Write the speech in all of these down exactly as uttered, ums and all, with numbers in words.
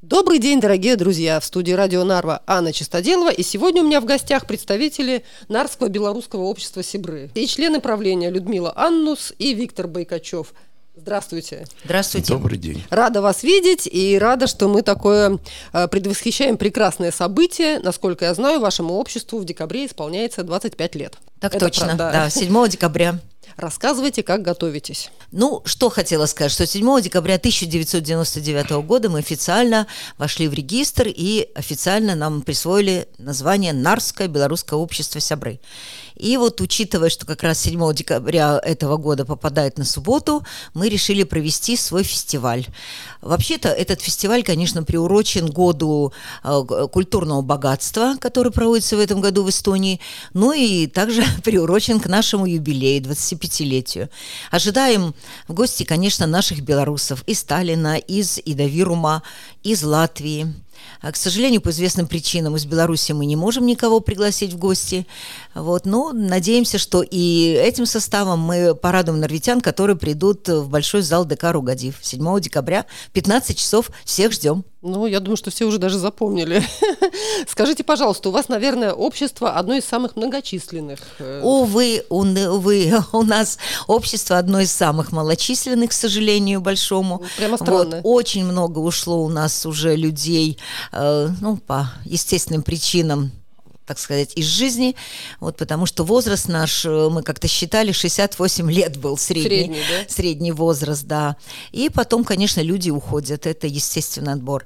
Добрый день, дорогие друзья! В студии радио Нарва Анна Чистоделова. И сегодня у меня в гостях представители Нарвского белорусского общества Сибры и члены правления Людмила Аннус и Виктор Байкачев. Здравствуйте. Здравствуйте. Добрый день. Рада вас видеть и рада, что мы такое э, предвосхищаем прекрасное событие. Насколько я знаю, вашему обществу в декабре исполняется двадцать пять лет. Так Это точно, правда. да, седьмого декабря. Рассказывайте, как готовитесь. Ну, что хотела сказать, что седьмого декабря тысяча девятьсот девяносто девятого года мы официально вошли в регистр и официально нам присвоили название Нарвское белорусское общество Сябры. И вот, учитывая, что как раз седьмого декабря этого года попадает на субботу, мы решили провести свой фестиваль. Вообще-то этот фестиваль, конечно, приурочен году э, культурного богатства, который проводится в этом году в Эстонии, но и также приурочен к нашему юбилею, двадцатипятилетию. Ожидаем в гости, конечно, наших белорусов из Таллина, из Идавирума, из Латвии. К сожалению, по известным причинам из Беларуси мы не можем никого пригласить в гости. Вот, но надеемся, что и этим составом мы порадуем норвитян, которые придут в большой зал ДК Ругадив седьмого декабря в пятнадцать часов. Всех ждем. Ну, я думаю, что все уже даже запомнили. Скажите, пожалуйста, у вас, наверное, общество одно из самых многочисленных. Увы, увы, у нас общество одно из самых малочисленных, к сожалению, большому. Прямо странно. Вот, очень много ушло у нас уже людей, э, ну, по естественным причинам, так сказать, из жизни, вот, потому что возраст наш, мы как-то считали, шестьдесят восемь лет был средний, средний, да? средний возраст, да. И потом, конечно, люди уходят, это естественный отбор.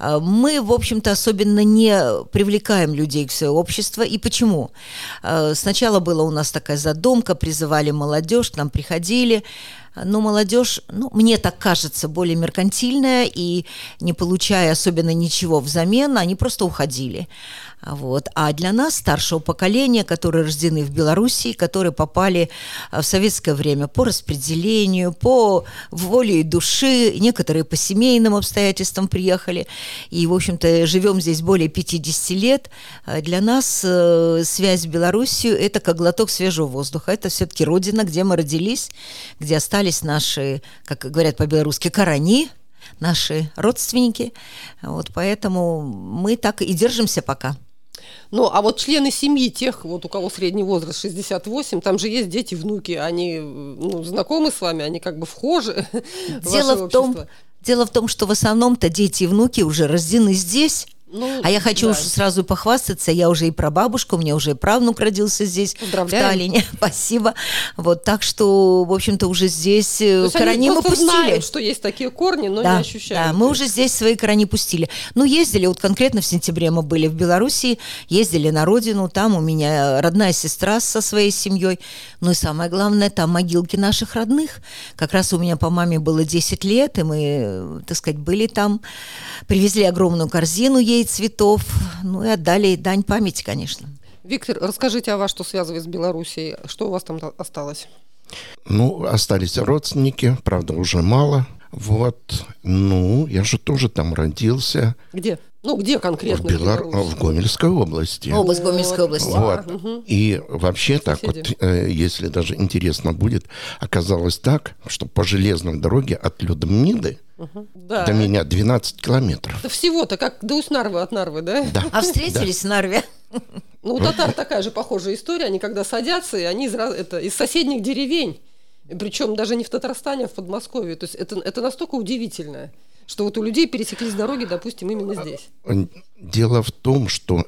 Мы, в общем-то, особенно не привлекаем людей к своему обществу. И почему? Сначала была у нас такая задумка, призывали молодежь, к нам приходили. Но молодежь, ну, мне так кажется, более меркантильная, и не получая особенно ничего взамен, они просто уходили. Вот. А для нас, старшего поколения, которые рождены в Белоруссии, которые попали в советское время по распределению, по воле души, некоторые по семейным обстоятельствам приехали, и, в общем-то, живем здесь более пятьдесят лет, для нас связь с Белоруссией – это как глоток свежего воздуха. Это все-таки родина, где мы родились, где остались наши, как говорят по-белорусски, корени, наши родственники. Вот поэтому мы так и держимся пока. Ну, а вот члены семьи тех, вот у кого средний возраст шестьдесят восемь, там же есть дети, внуки, они, ну, знакомы с вами, они как бы вхожи в дело ваше в том, общество. Дело в том, что в основном-то дети и внуки уже рождены здесь. Ну, а я хочу да. сразу похвастаться, я уже и прабабушка, у меня уже и правнук родился здесь, в Таллине. Спасибо. Вот, так что, в общем-то, уже здесь корни мы пустили. Знают, что есть такие корни, но да, не ощущают. Да, мы уже здесь свои корни пустили. Ну, ездили, вот конкретно в сентябре мы были в Белоруссии, ездили на родину, там у меня родная сестра со своей семьей. Ну и самое главное, там могилки наших родных. Как раз у меня по маме было десять лет, и мы, так сказать, были там, привезли огромную корзину ей цветов, ну и отдали дань памяти, конечно. Виктор, расскажите о вас, что связывает с Белоруссией, что у вас там осталось? Ну, остались родственники, правда, уже мало. Вот, ну, я же тоже там родился. Где? Ну, где конкретно? В, Белор... в Гомельской области. Область Гомельской области. Вот. А, угу. И вообще так Соседи. вот, э, если даже интересно будет, оказалось так, что по железной дороге от Людмилы угу. да. до меня двенадцать километров. Да всего-то, как до Усть-Нарвы от Нарвы, да? Да. А встретились да. в Нарве? Ну, у татар такая же похожая история. Они когда садятся, и они из, это, из соседних деревень. Причем даже не в Татарстане, а в Подмосковье. То есть это, это настолько удивительно, что вот у людей пересеклись дороги, допустим, именно здесь. Дело в том, что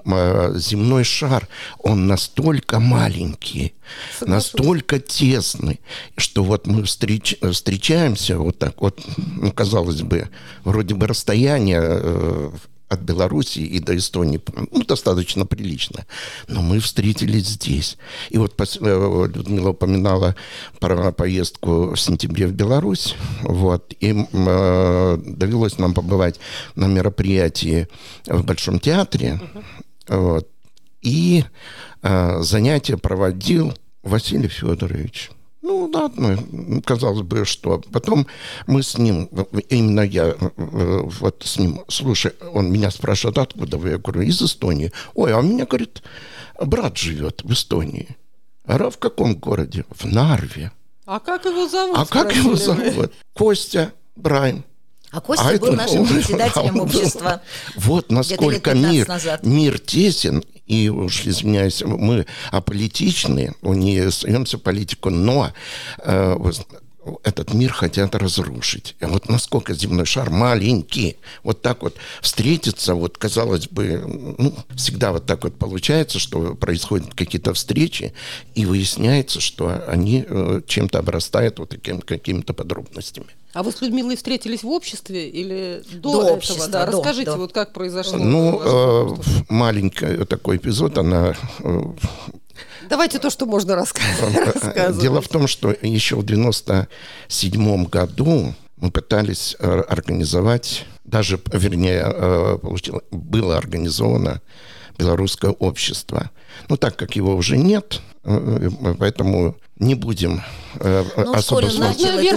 земной шар, он настолько маленький, Соглашусь. настолько тесный, что вот мы встреч, встречаемся вот так вот, ну, казалось бы, вроде бы расстояние от Белоруссии и до Эстонии, ну, достаточно прилично. Но мы встретились здесь. И вот Людмила упоминала про поездку в сентябре в Беларусь. Вот, и э, довелось нам побывать на мероприятии в Большом театре. Uh-huh. Вот, и э, занятия проводил Василий Федорович. Ну, ладно, казалось бы, что. Потом мы с ним, именно я вот с ним, слушай, он меня спрашивает, откуда вы? Я говорю, из Эстонии. Ой, а у меня, говорит, брат живет в Эстонии. А в каком городе? В Нарве. А как его зовут? А как его зовут? Костя Брайн. А Костя а был это, нашим председателем а общества. Вот насколько мир, мир тесен, и уж извиняюсь, мы аполитичные, не суемся в политику, но э, этот мир хотят разрушить. А вот насколько земной шар маленький, вот так вот встретиться, вот казалось бы, ну, всегда вот так вот получается, что происходят какие-то встречи, и выясняется, что они э, чем-то обрастают вот такими какими-то подробностями. А вы с Людмилой встретились в обществе или до, до этого? Общества, Да, до, расскажите, до. вот как произошло. Ну, э, маленький такой эпизод, она... Э, Давайте то, что можно рассказывать. Дело в том, что еще в девяносто седьмом году мы пытались организовать, даже, вернее, получилось, было организовано белорусское общество. Но так как его уже нет, поэтому не будем ну, особо смотреть.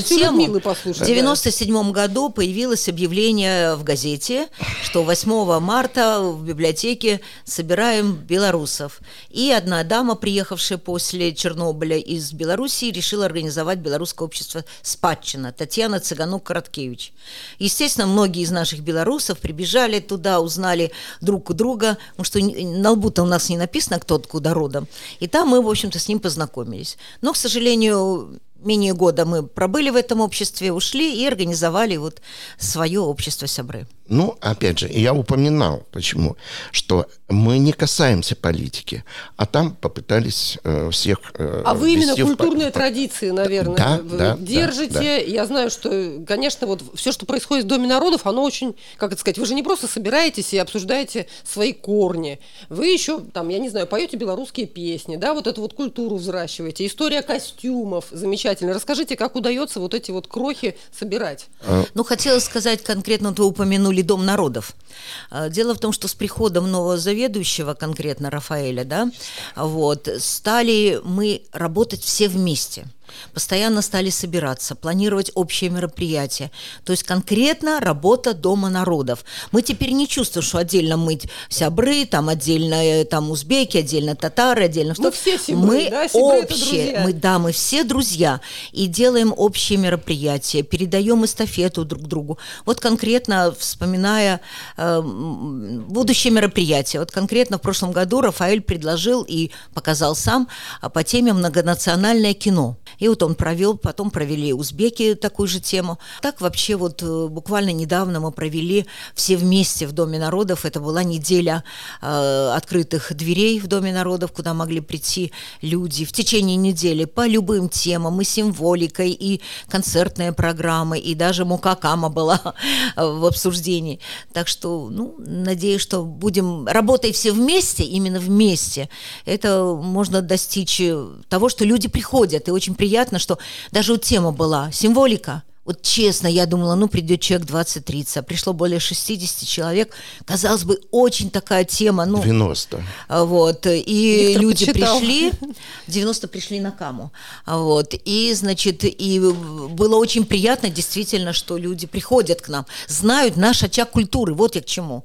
В девяносто седьмом году появилось объявление в газете, что восьмого марта в библиотеке собираем белорусов. И одна дама, приехавшая после Чернобыля из Белоруссии, решила организовать белорусское общество «Спадчина», Татьяна Цыганук-Короткевич. Естественно, многие из наших белорусов прибежали туда, узнали друг у друга, потому что на лбу-то у нас не написано, кто откуда родом. И там мы, в общем-то, с ним познакомились. Но, к сожалению, менее года мы пробыли в этом обществе, ушли и организовали вот свое общество «Сябры». Ну, опять же, я упоминал, почему, что мы не касаемся политики, а там попытались э, всех э, А вы именно культурные в... традиции, наверное, да, да, держите. Да, да. Я знаю, что, конечно, вот все, что происходит в Доме народов, оно очень, как это сказать, вы же не просто собираетесь и обсуждаете свои корни. Вы еще, там, я не знаю, поете белорусские песни, да, вот эту вот культуру взращиваете. История костюмов замечательно. Расскажите, как удается вот эти вот крохи собирать. Ну, хотела сказать конкретно, вы упомянули Дом народов. Дело в том, что с приходом нового заведующего, конкретно Рафаэля, да, вот, стали мы работать все вместе. Постоянно стали собираться, планировать общие мероприятия. То есть конкретно работа Дома народов. Мы теперь не чувствуем, что отдельно мы сябры, там отдельно там узбеки, отдельно татары, отдельно что. Мы все сябры, мы да? Сябры общие, мы, да, мы все друзья. И делаем общие мероприятия, передаем эстафету друг другу. Вот конкретно, вспоминая э, будущее мероприятие, вот конкретно в прошлом году Рафаэль предложил и показал сам по теме «Многонациональное кино». И вот он провел, потом провели узбеки такую же тему. Так вообще вот буквально недавно мы провели все вместе в Доме народов. Это была неделя э, открытых дверей в Доме народов, куда могли прийти люди в течение недели по любым темам, и символикой, и концертные программы, и даже мукакама была в обсуждении. Так что, ну, надеюсь, что будем, работая все вместе, именно вместе, это можно достичь того, что люди приходят, и очень приятно. Приятно, что даже вот тема была символика. Вот честно, я думала, ну, придет человек двадцать-тридцать, а пришло более шестьдесят человек. Казалось бы, очень такая тема. Ну, девяносто. Вот, и Виктор люди почитал. пришли, девяносто пришли на Каму. Вот, и, значит, и было очень приятно, действительно, что люди приходят к нам, знают наш очаг культуры. Вот я к чему.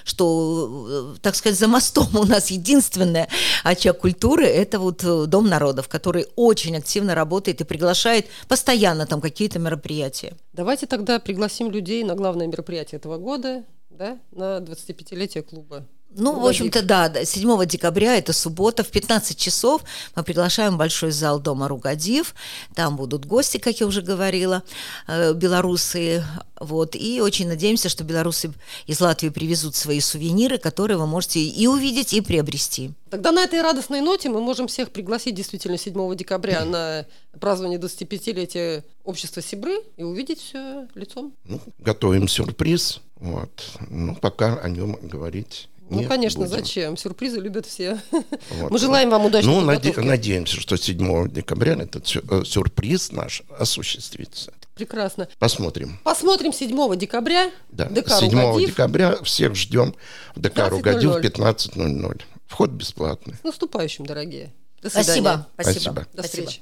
Что, так сказать, за мостом у нас единственный очаг культуры – это вот Дом народов, который очень активно работает и приглашает постоянно там какие-то мероприятия. Давайте тогда пригласим людей на главное мероприятие этого года, да, на двадцатипятилетие клуба. Ну, в общем-то, да, седьмого декабря, это суббота, в пятнадцать часов мы приглашаем большой зал Дома Ругадив. Там будут гости, как я уже говорила, белорусы. Вот, и очень надеемся, что белорусы из Латвии привезут свои сувениры, которые вы можете и увидеть, и приобрести. Тогда на этой радостной ноте мы можем всех пригласить действительно седьмого декабря на празднование двадцатипятилетия общества Сябры и увидеть все лицом. Ну, готовим сюрприз. Вот. Ну, пока о нем говорить. Ну, Нет, конечно, будем. Зачем? Сюрпризы любят все. Вот. Мы желаем вам удачной Ну, подготовки. наде- надеемся, что седьмого декабря этот сюрприз наш осуществится. Прекрасно. Посмотрим. Посмотрим седьмого декабря. Да. ДК седьмого Ругадив. декабря всех ждем в ДК пятнадцать Ругадив ноль ноль. пятнадцать ноль ноль. Вход бесплатный. С наступающим, дорогие. До свидания. Спасибо. Спасибо. Спасибо. До встречи.